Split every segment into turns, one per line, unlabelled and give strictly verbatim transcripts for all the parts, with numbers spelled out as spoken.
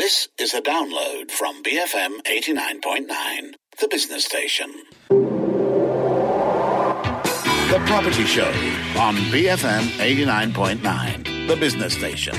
This is a download from B F M eighty-nine point nine, the business station. The Property Show on B F M eighty-nine point nine, the business station.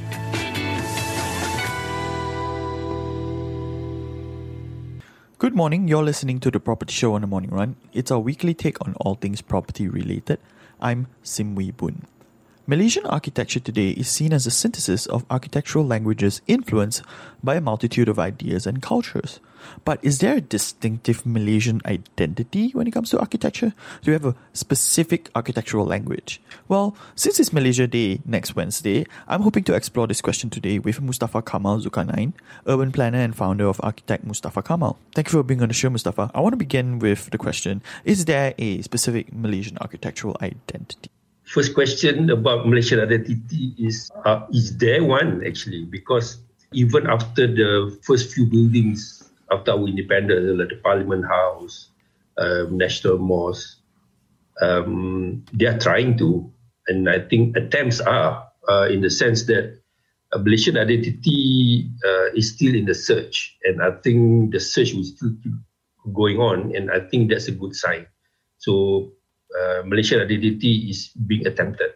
Good morning, you're listening to The Property Show on the Morning Run. It's our weekly take on all things property related. I'm Sim Wee Boon. Malaysian architecture today is seen as a synthesis of architectural languages influenced by a multitude of ideas and cultures. But is there a distinctive Malaysian identity when it comes to architecture? Do we have a specific architectural language? Well, since it's Malaysia Day next Wednesday, I'm hoping to explore this question today with Mustafa Kamal Zulkarnain, urban planner and founder of Architect Mustafa Kamal. Thank you for being on the show, Mustafa. I want to begin with the question, is there a specific Malaysian architectural identity?
First question about Malaysian identity is, uh, is there one actually? Because even after the first few buildings after our independence, like the Parliament House, um, National Mosque, um, they are trying to, and I think attempts are, uh, in the sense that a Malaysian identity uh, is still in the search, and I think the search will still keep going on, and I think that's a good sign. So Uh, Malaysian identity is being attempted,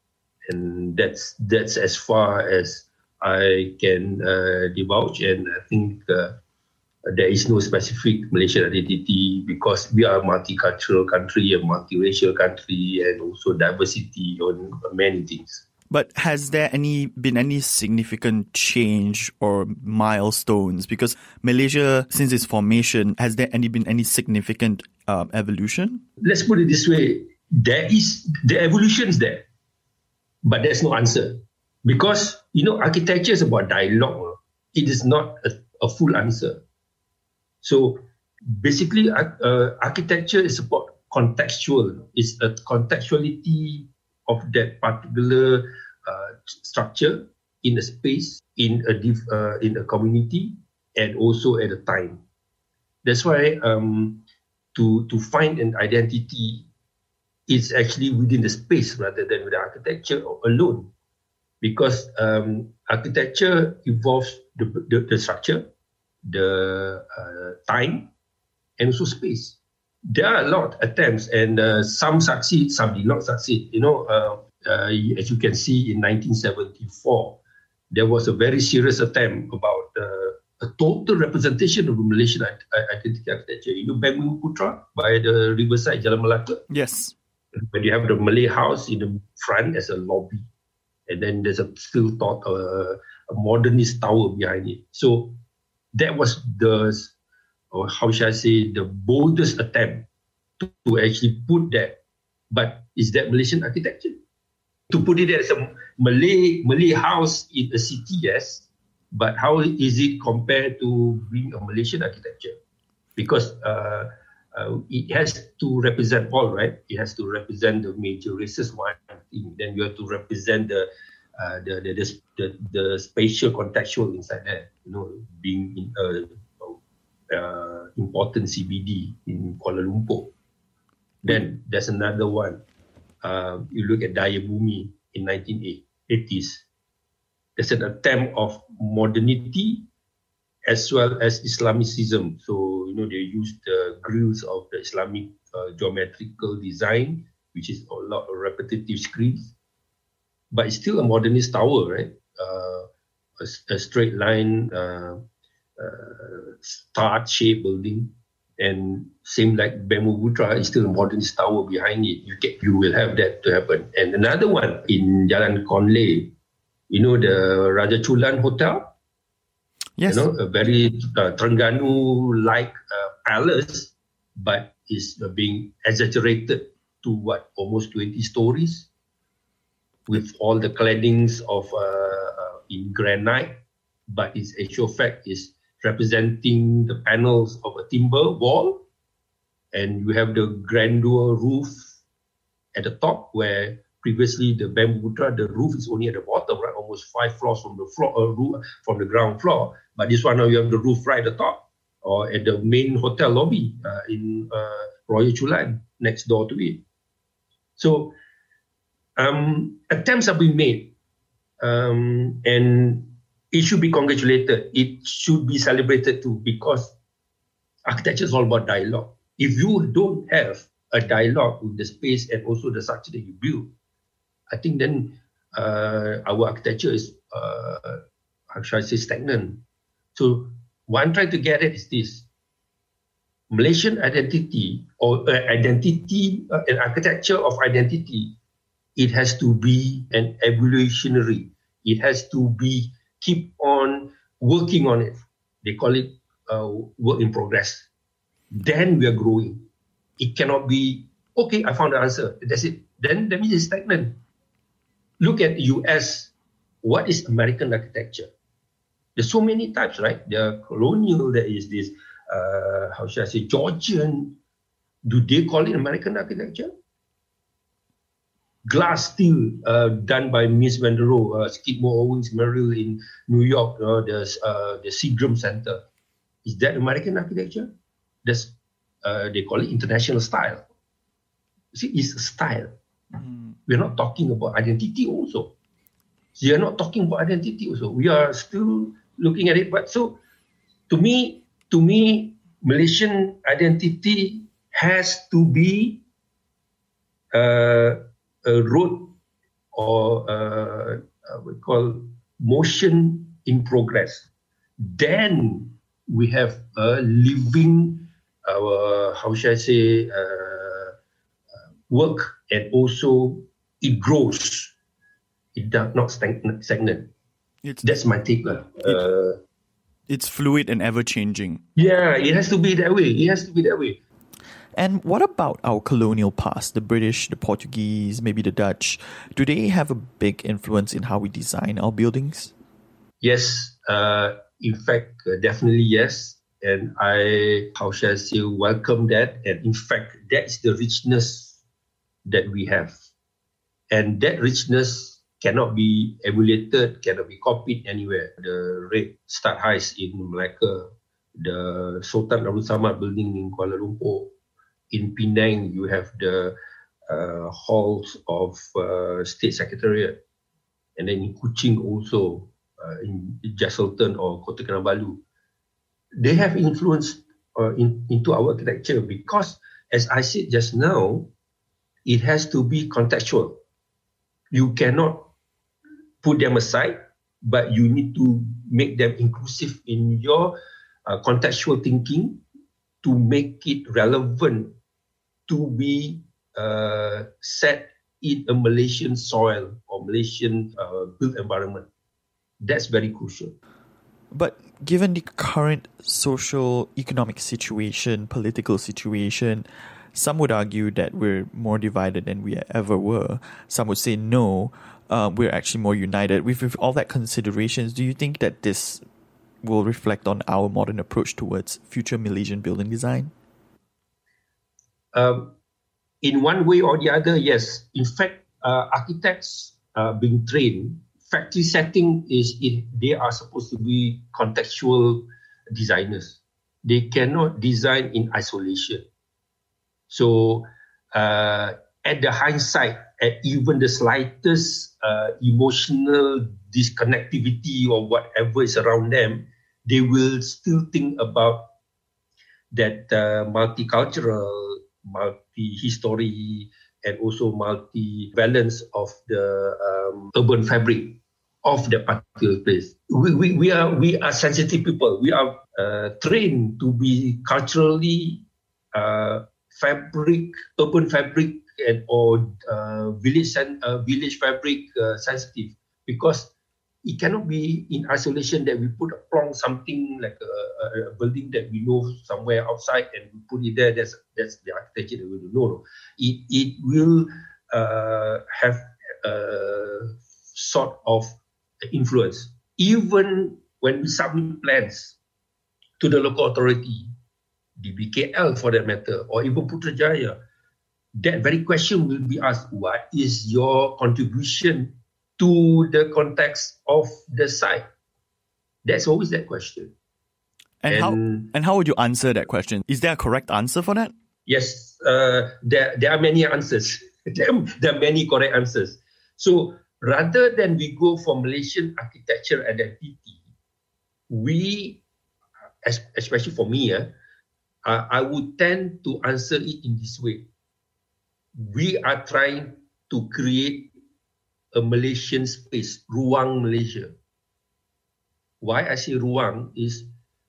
and that's that's as far as I can uh, divulge. And I think uh, there is no specific Malaysian identity because we are a multicultural country, a multiracial country, and also diversity on many things.
But has there any been any significant change or milestones? Because Malaysia, since its formation, has there any been any significant uh, evolution?
Let's put it this way: there is the evolution is there, but there's no answer because you know architecture is about dialogue. It is not a, a full answer. So basically, uh, architecture is about contextual. It's a contextuality of that particular uh, structure in a space, in a div, uh, in a community, and also at a time. That's why um, to to find an identity is actually within the space rather than with the architecture alone, because um, architecture involves the, the, the structure, the uh, time, and also space. There are a lot of attempts, and uh, some succeed, some did not succeed. You know, uh, uh, as you can see in nineteen seventy-four, there was a very serious attempt about uh, a total representation of the Malaysian identity architecture. You know, Bamboo Putra by the riverside Jalan Melaka?
Yes.
When you have the Malay house in the front as a lobby, and then there's a still thought uh, a modernist tower behind it. So that was the, or how shall I say, the boldest attempt to, to actually put that. But is that Malaysian architecture? To put it as a Malay Malay house in a city, yes. But how is it compared to being a Malaysian architecture? Because uh, uh, it has to represent all, right? It has to represent the major races, one thing. Then you have to represent the uh, the, the, the, the, the spatial contextual inside there. You know, being in a Uh, important C B D in Kuala Lumpur. Then there's another one. Uh, you look at Daya Bumi in nineteen eighties. There's an attempt of modernity as well as Islamicism. So, you know, they use the grills of the Islamic uh, geometrical design, which is a lot of repetitive screens. But it's still a modernist tower, right? Uh, a, a straight line, uh, Uh, star-shaped building, and same like Bamboo Putra is still a modernist tower behind it. You get, you will have that to happen. And another one in Jalan Conley, you know the Raja Chulan Hotel.
Yes,
you know a very uh, Terengganu-like uh, palace, but is uh, being exaggerated to what almost twenty stories, with all the claddings of uh, uh, in granite, but its actual fact is representing the panels of a timber wall, and you have the grandeur roof at the top, where previously the Bamboo Putra, the roof is only at the bottom, right, almost five floors from the floor, uh, roof, from the ground floor. But this one now you have the roof right at the top, or at the main hotel lobby uh, in uh, Royal Chulan, next door to it. So um, attempts have been made, um, and it should be congratulated. It should be celebrated too, because architecture is all about dialogue. If you don't have a dialogue with the space and also the structure that you build, I think then uh, our architecture is, uh, how should I say, stagnant. So what I'm trying to get at is this. Malaysian identity or uh, identity, uh, an architecture of identity, it has to be an evolutionary. It has to be keep on working on it. They call it uh, work in progress. Then we are growing. It cannot be, okay, I found the answer. That's it. Then that means it's stagnant. Look at U S. What is American architecture? There's so many types, right? There are colonial, there is this, uh, how should I say, Georgian. Do they call it American architecture? Glass steel uh, done by Miss Van der Rohe, uh, Skidmore, Owings, Merrill in New York, uh, there's uh, the Seagram Center. Is that American architecture? That's, uh, they call it international style. See, it's a style. Mm. We're not talking about identity also. So you're not talking about identity also. We are still looking at it. But so, to me, to me, Malaysian identity has to be uh, a road or uh, uh, we call motion in progress. Then we have a living, uh, how should I say, uh, work, and also it grows. It does not stagnant. It's, That's my take. Uh,
it, it's fluid and ever-changing.
Yeah, it has to be that way. It has to be that way.
And what about our colonial past, the British, the Portuguese, maybe the Dutch? Do they have a big influence in how we design our buildings?
Yes, uh, in fact, uh, definitely yes. And I, how shall I say, welcome that. And in fact, that is the richness that we have. And that richness cannot be emulated, cannot be copied anywhere. The Red Stud Heights in Malacca, the Sultan Abdul Samad building in Kuala Lumpur. In Penang, you have the uh, halls of uh, State Secretariat. And then in Kuching also, uh, in Jesselton or Kota Kinabalu. They have influenced uh, in, into our architecture because, as I said just now, it has to be contextual. You cannot put them aside, but you need to make them inclusive in your uh, contextual thinking to make it relevant to be uh, set in a Malaysian soil or Malaysian uh, built environment. That's very crucial.
But given the current social, economic situation, political situation, some would argue that we're more divided than we ever were. Some would say no, uh, we're actually more united. With, with all that considerations, do you think that this will reflect on our modern approach towards future Malaysian building design?
Um, in one way or the other, yes. In fact, uh, architects uh, being trained, factory setting is it, they are supposed to be contextual designers. They cannot design in isolation. So, uh, at the hindsight, at even the slightest uh, emotional disconnectivity or whatever is around them, they will still think about that uh, multicultural, multi-history, and also multi-balance of the um, urban fabric of the particular place. We, we, we are we are sensitive people. We are uh, trained to be culturally uh, fabric, urban fabric, and or uh, village and uh, village fabric uh, sensitive, because it cannot be in isolation that we put along something like a, a, a building that we know somewhere outside and we put it there. That's that's the architecture that we do. No, no. It it will uh, have a sort of influence. Even when we submit plans to the local authority, the B K L for that matter, or even Putrajaya, that very question will be asked: what is your contribution to the context of the site? That's always that question.
And, and how and how would you answer that question? Is there a correct answer for that?
Yes, uh, there there are many answers. there, there are many correct answers. So rather than we go for Malaysian architecture identity, we, especially for me, uh, I would tend to answer it in this way. We are trying to create a Malaysian space, Ruang Malaysia. Why I say Ruang is,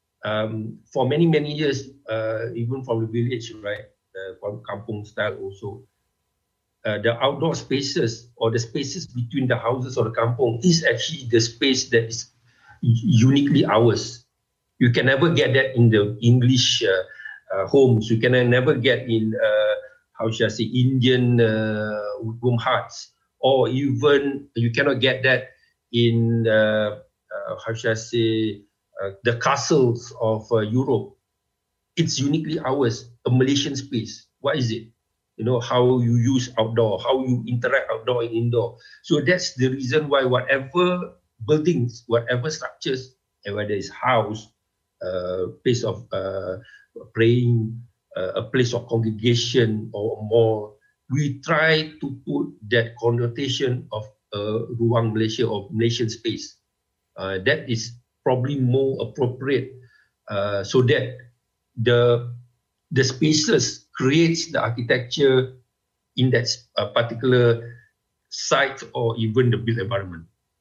um, for many, many years, uh, even from the village, right, uh, from kampung style also, uh, the outdoor spaces or the spaces between the houses or the kampung is actually the space that is uniquely ours. You can never get that in the English uh, uh, homes. You can never get in, uh, how shall I say, Indian uh, home huts, or even you cannot get that in, uh, uh, how shall I say, uh, the castles of uh, Europe. It's uniquely ours, a Malaysian space. What is it? You know, how you use outdoor, how you interact outdoor and indoor. So that's the reason why whatever buildings, whatever structures, and whether it's house, uh, place of uh, praying, uh, a place of congregation or a mall, we try to put that connotation of uh, Ruang Malaysia or Malaysian space. Uh, that is probably more appropriate, uh, so that the the spaces creates the architecture in that uh, particular site or even the built environment.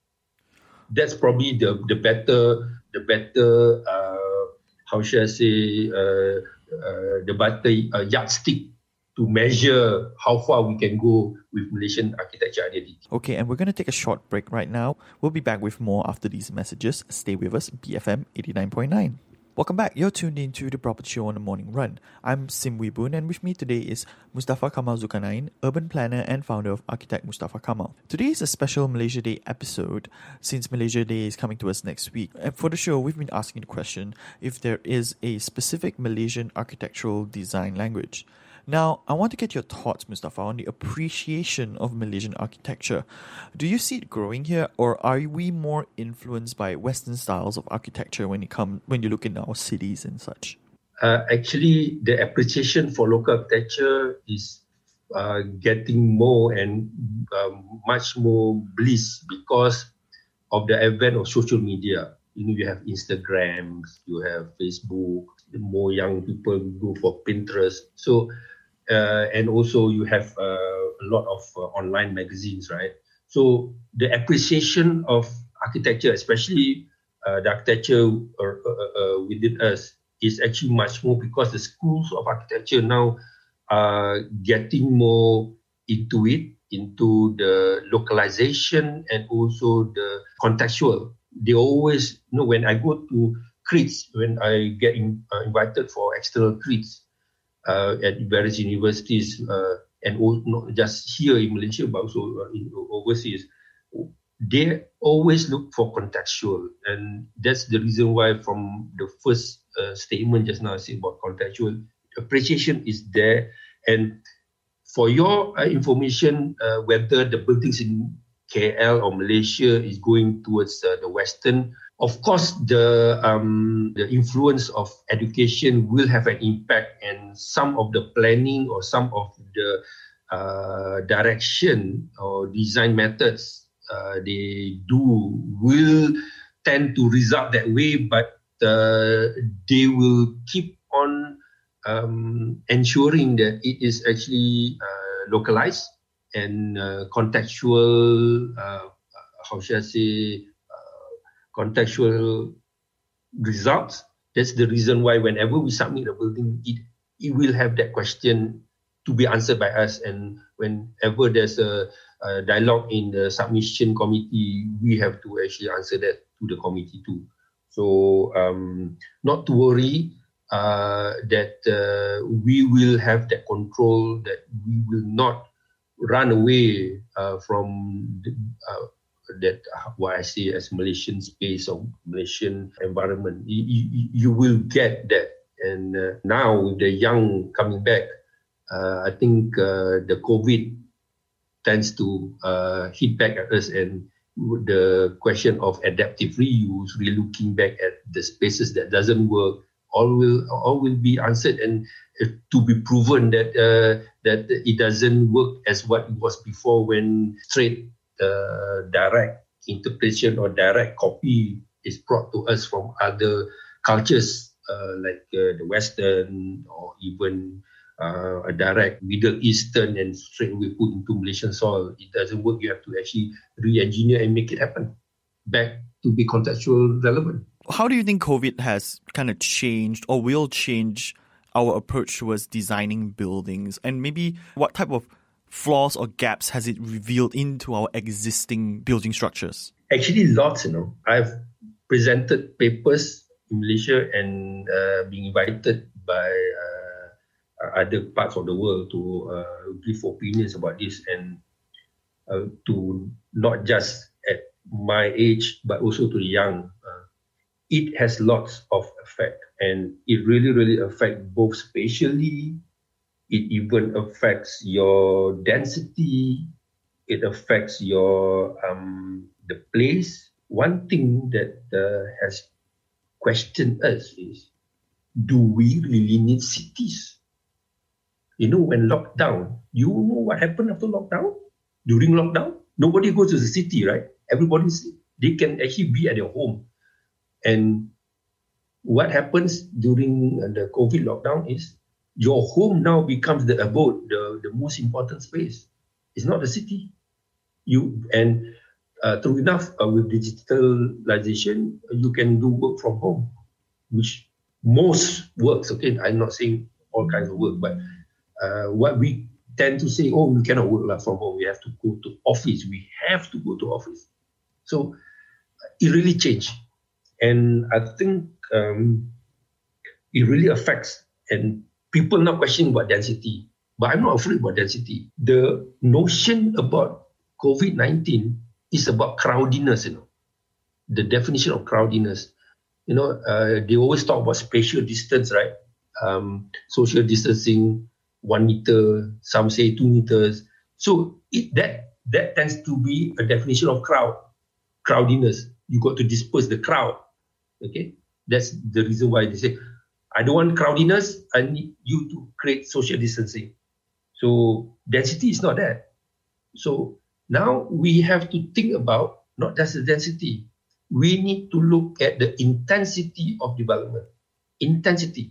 That's probably the the better the better uh, how should I say uh, uh, the better uh, yardstick to measure how far we can go with Malaysian architecture identity.
Okay, and we're going to take a short break right now. We'll be back with more after these messages. Stay with us, B F M eighty-nine point nine. Welcome back. You're tuned in to The Property Show on the Morning Run. I'm Sim Wee Boon, and with me today is Mustafa Kamal Zulkarnain, urban planner and founder of Architect Mustafa Kamal. Today is a special Malaysia Day episode, since Malaysia Day is coming to us next week. And for the show, we've been asking the question if there is a specific Malaysian architectural design language. Now, I want to get your thoughts, Mustafa, on the appreciation of Malaysian architecture. Do you see it growing here, or are we more influenced by Western styles of architecture when it come when you look in our cities and such?
Uh, actually, the appreciation for local architecture is uh, getting more and um, much more bliss because of the advent of social media. You know, you have Instagram, you have Facebook. More young people go for Pinterest. So. Uh, and also you have uh, a lot of uh, online magazines, right? So the appreciation of architecture, especially uh, the architecture uh, uh, uh, within us, is actually much more because the schools of architecture now are getting more into it, into the localization and also the contextual. They always, you know, when I go to Crits, when I get in, uh, invited for external Crits, Uh, at various universities uh, and all, not just here in Malaysia but also uh, in overseas, they always look for contextual, and that's the reason why from the first uh, statement just now I said about contextual appreciation is there. And for your uh, information, uh, whether the buildings in K L or Malaysia is going towards uh, the Western, of course, the um, the influence of education will have an impact, and some of the planning or some of the uh, direction or design methods uh, they do will tend to result that way, but uh, they will keep on um, ensuring that it is actually uh, localized and uh, contextual, uh, how should I say, contextual results. That's the reason why whenever we submit a building, it, it will have that question to be answered by us. And whenever there's a, a dialogue in the submission committee, we have to actually answer that to the committee too. So um, not to worry uh, that uh, we will have that control, that we will not run away uh, from the, uh, that uh, what I see as Malaysian space or Malaysian environment. You, you, you will get that. And uh, now with the young coming back, uh, I think uh, the COVID tends to uh, hit back at us, and the question of adaptive reuse, relooking back at the spaces that doesn't work, all will all will be answered, and uh, to be proven that uh, that it doesn't work as what it was before, when straight uh, direct interpretation or direct copy is brought to us from other cultures uh, like uh, the Western or even uh, a direct Middle Eastern and straight away put into Malaysian soil. It doesn't work. You have to actually re-engineer and make it happen back to be contextual relevant.
How do you think COVID has kind of changed or will change our approach towards designing buildings? And maybe what type of flaws or gaps has it revealed into our existing building structures?
Actually, lots, you know. I've presented papers in Malaysia and uh, being invited by uh, other parts of the world to uh, give opinions about this, and uh, to not just at my age, but also to the young. Uh, it has lots of effect, and it really, really affects both spatially. It even affects your density. It affects your um, the place. One thing that uh, has questioned us is, do we really need cities? You know, when lockdown, you know what happened after lockdown? During lockdown, nobody goes to the city, right? Everybody's, they can actually be at their home. And what happens during the COVID lockdown is your home now becomes the abode, the, the most important space. It's not the city. You and uh, true enough, uh, with digitalization, you can do work from home, which most works. Okay, I'm not saying all kinds of work, but uh, what we tend to say, oh, we cannot work like from home. We have to go to office. We have to go to office. So it really changed, and I think um, it really affects. And people now questioning about density, but I'm not afraid about density. The notion about COVID nineteen is about crowdiness, you know, the definition of crowdiness. You know, uh, they always talk about spatial distance, right? Um, social distancing, one meter, some say two meters. So it, that that tends to be a definition of crowd, crowdiness. You got to disperse the crowd, okay? That's the reason why they say, I don't want crowdiness, I need you to create social distancing. So density is not that. So now we have to think about not just the density. We need to look at the intensity of development. Intensity.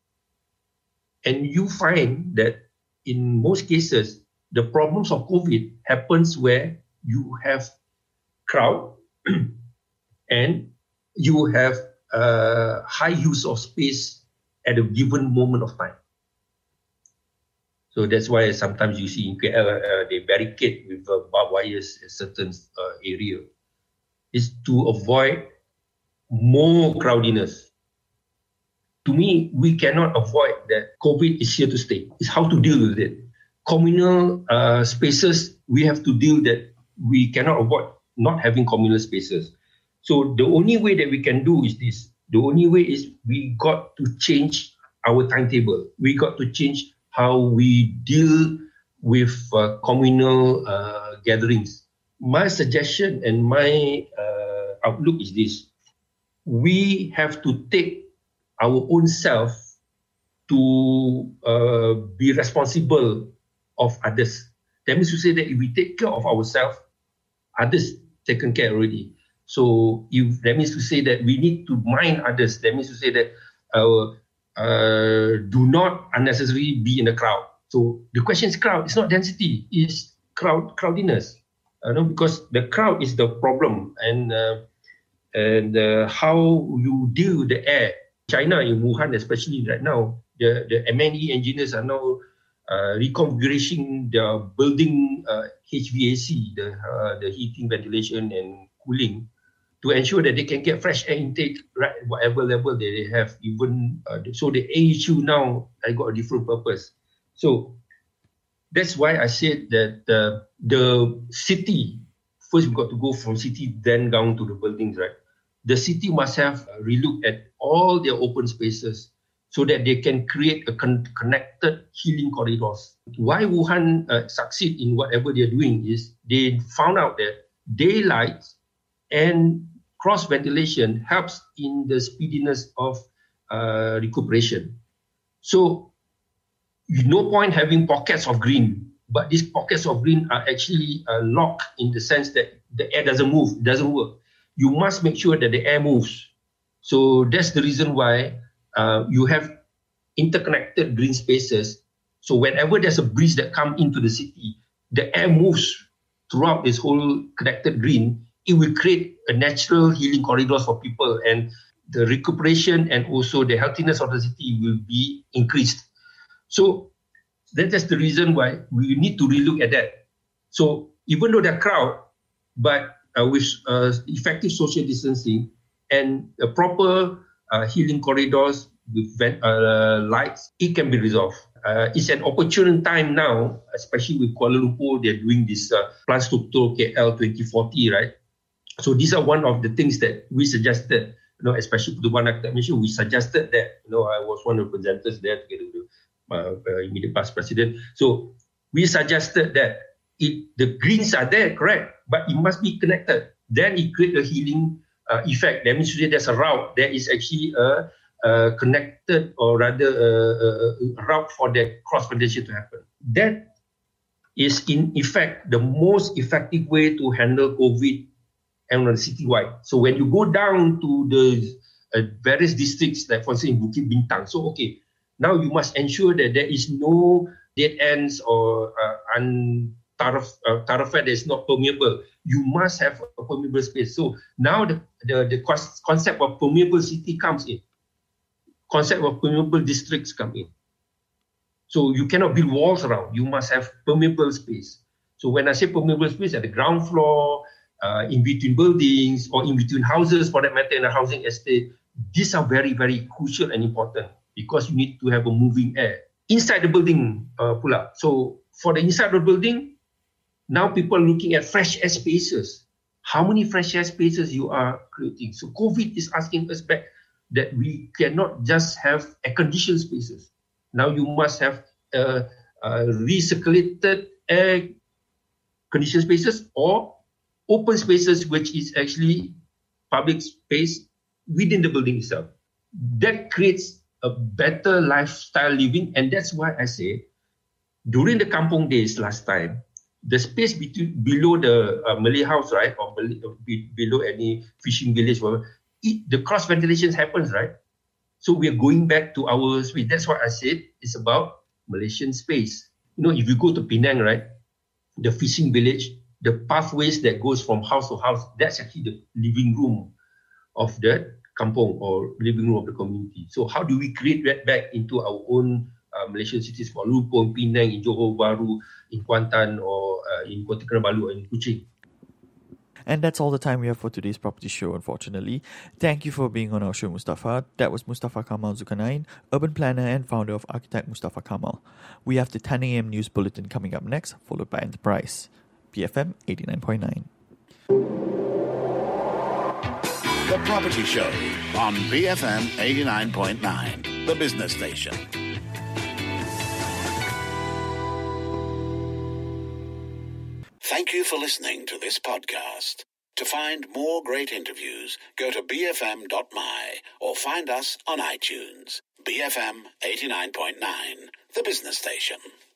And you find that in most cases, the problems of COVID happens where you have crowd and you have uh, high use of space at a given moment of time. So that's why sometimes you see in K L, uh, they barricade with uh, barbed wires in certain uh, area. It's to avoid more crowdiness. To me, we cannot avoid that COVID is here to stay. It's how to deal with it. Communal uh, spaces, we have to deal that we cannot avoid not having communal spaces. So the only way that we can do is this. The only way is we got to change our timetable. We got to change how we deal with uh, communal uh, gatherings. My suggestion and my uh, outlook is this. We have to take our own self to uh, be responsible of others. That means to say that if we take care of ourselves, others taken care already. So if that means to say that we need to mind others. That means to say that uh, uh, do not unnecessarily be in the crowd. So the question is crowd. It's not density. It's crowd crowdiness. Uh, no, because the crowd is the problem, and uh, and uh, how you deal with the air. China, in Wuhan especially right now, the, the M and E engineers are now uh, reconfiguring their building uh, H V A C, the, uh, the heating, ventilation and cooling, to ensure that they can get fresh air intake right whatever level they have. Even uh, so the A H U now I got a different purpose. So that's why I said that uh, the city, first we got to go from city, then down to the buildings, right? The city must have uh, relook at all their open spaces so that they can create a con- connected healing corridors. Why Wuhan uh, succeed in whatever they're doing is they found out that daylight and cross ventilation helps in the speediness of uh, recuperation. So no point having pockets of green, but these pockets of green are actually uh, locked in the sense that the air doesn't move, doesn't work. you must make sure that the air moves. So that's the reason why uh, you have interconnected green spaces. So whenever there's a breeze that comes into the city, the air moves throughout this whole connected green. It will create a natural healing corridors for people, and the recuperation and also the healthiness of the city will be increased. So that is the reason why we need to relook at that. So even though there are crowd, but uh, with uh, effective social distancing and a proper uh, healing corridors with uh, lights, it can be resolved. Uh, it's an opportune time now, especially with Kuala Lumpur. They're doing this uh, Plan Struktur K L twenty forty, right? So these are one of the things that we suggested, you know, especially the one I mentioned. We suggested that, you know, I was one of the presenters there together with uh, uh, immediate past president. So we suggested that it, the greens are there, correct, but it must be connected. Then it creates a healing uh, effect. That means there's a route. There is actually a, a connected, or rather a, a, a route for the cross-ventilation to happen. That is in effect the most effective way to handle COVID and on citywide. So when you go down to the uh, various districts, like for instance in Bukit Bintang, so okay, now you must ensure that there is no dead ends or uh, untaraf, uh, thoroughfare that is not permeable. You must have a permeable space. So now the, the, the concept of permeable city comes in. Concept of permeable districts come in. So you cannot build walls around. You must have permeable space. So when I say permeable space, at the ground floor, Uh, in between buildings or in between houses, for that matter, in a housing estate, these are very, very crucial and important because you need to have a moving air inside the building uh, pula. So for the inside of the building, now people are looking at fresh air spaces. How many fresh air spaces you are creating? So COVID is asking us back that we cannot just have air-conditioned spaces. Now you must have uh, uh, recirculated air-conditioned spaces or open spaces, which is actually public space within the building itself. That creates a better lifestyle living, and that's why I say, during the kampung days last time, the space between below the uh, Malay house, right, or be, below any fishing village, whatever, it, the cross ventilation happens, right? So we are going back to our space. That's why I said it's about Malaysian space. You know, if you go to Penang, right, the fishing village, the pathways that goes from house to house, that's actually the living room of the kampung or living room of the community. So how do we create that back into our own uh, Malaysian cities, Kuala Lumpur, Penang, in Johor Bahru, in Kuantan, or uh, in Kota Kinabalu, or in Kuching?
And that's all the time we have for today's property show, unfortunately. Thank you for being on our show, Mustafa. That was Mustafa Kamal Zulkarnain, urban planner and founder of Architect Mustafa Kamal. We have the ten a.m. news bulletin coming up next, followed by Enterprise. B F M eighty-nine point nine.
The Property Show on B F M eighty-nine point nine, the business station. Thank you for listening to this podcast. To find more great interviews, go to b f m dot m y or find us on iTunes. B F M eighty-nine point nine, the business station.